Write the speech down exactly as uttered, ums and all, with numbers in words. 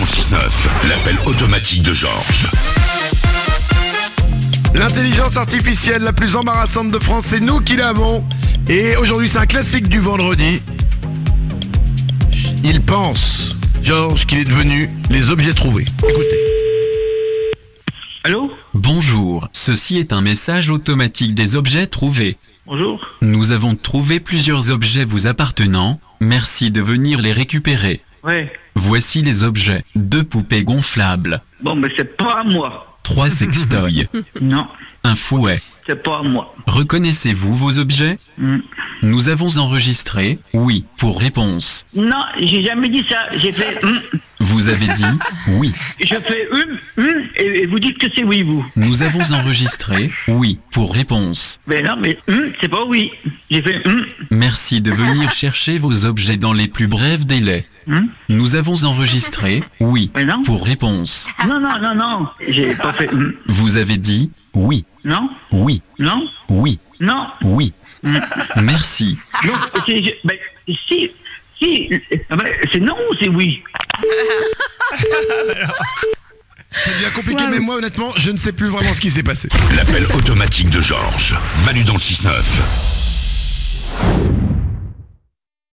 dans le six neuf, l'appel automatique de Georges. L'intelligence artificielle la plus embarrassante de France, c'est nous qui l'avons. Et aujourd'hui, c'est un classique du vendredi. Il pense, Georges, qu'il est devenu les objets trouvés. Écoutez. Allô? Bonjour, ceci est un message automatique des objets trouvés. Bonjour. Nous avons trouvé plusieurs objets vous appartenant. Merci de venir les récupérer. Ouais. Voici les objets. Deux poupées gonflables. Bon, mais c'est pas à moi. Trois sextoys. Non, Un fouet. c'est pas à moi. Reconnaissez-vous vos objets? Hmm. Nous avons enregistré oui pour réponse. Non, j'ai jamais dit ça. J'ai fait hum. Vous avez dit oui. Je fais hum, hum, et, et vous dites que c'est oui, vous. Nous avons enregistré oui pour réponse. Mais non, mais hum, c'est pas oui. J'ai fait hum, Merci de venir chercher vos objets dans les plus brefs délais. hum. Nous avons enregistré oui Mais non. pour réponse. Non, non, non, non. J'ai pas fait hum. Vous avez dit oui, Non, oui, non, oui, non. oui. Merci. Donc, c'est, je- ben, si, si, ah ben, c'est non ou c'est oui? Ça devient compliqué, mais moi, honnêtement, je ne sais plus vraiment ce qui s'est passé. L'appel automatique de Georges. Manu dans le six neuf.